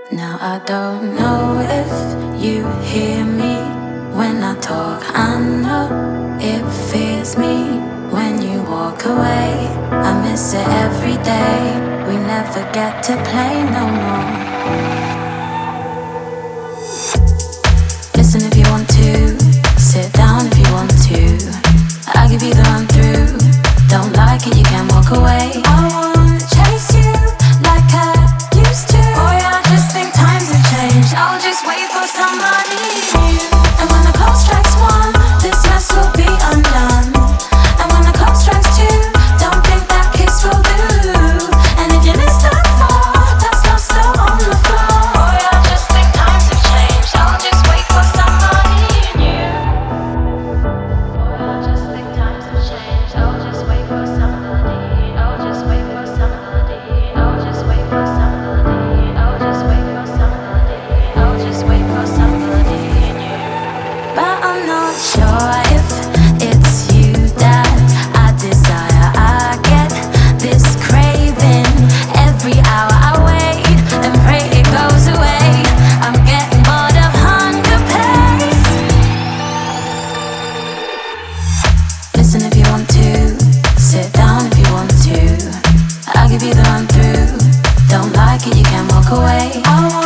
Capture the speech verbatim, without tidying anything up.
Now I don't know if you hear me when I talk. I know it fears me when you walk away. I miss it every day. We never get to play no more. Listen if you want to, sit down if you want to. I'll give you the run through. Don't like it, you can walk away. I wanna chase you like I used to. Boy, I just think times have changed. I'll just wait for somebody new. And when the clock strikes one, this mess will be undone. And when the clock strikes two, don't think that kiss will do. And if you miss that far, that's not still on the floor. Boy, I just think times have changed. I'll just wait for somebody new. Boy, I just think times have changed. I'll just wait for somebody. I'll just wait for somebody. I'll just wait for somebody. I'll just wait for somebody. I'll just wait for somebody new. But I'm not sure if it's you that I desire. I get this craving every hour I wait and pray it goes away. I'm getting bored of hunger pains. Listen if you want to, sit down if you want to. I'll give you the run through. Don't like it, you can walk away. I